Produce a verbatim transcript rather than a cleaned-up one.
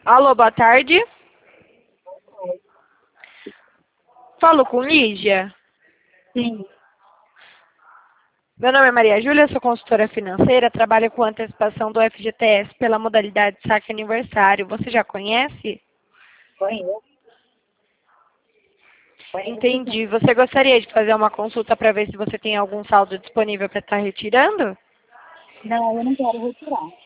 Alô, boa tarde. Falo com Lígia. Sim. Meu nome é Maria Júlia, sou consultora financeira, trabalho com antecipação do F G T S pela modalidade saque aniversário. Você já conhece? Conheço. Conheço. Entendi. Você gostaria de fazer uma consulta para ver se você tem algum saldo disponível para estar retirando? Não, eu não quero retirar.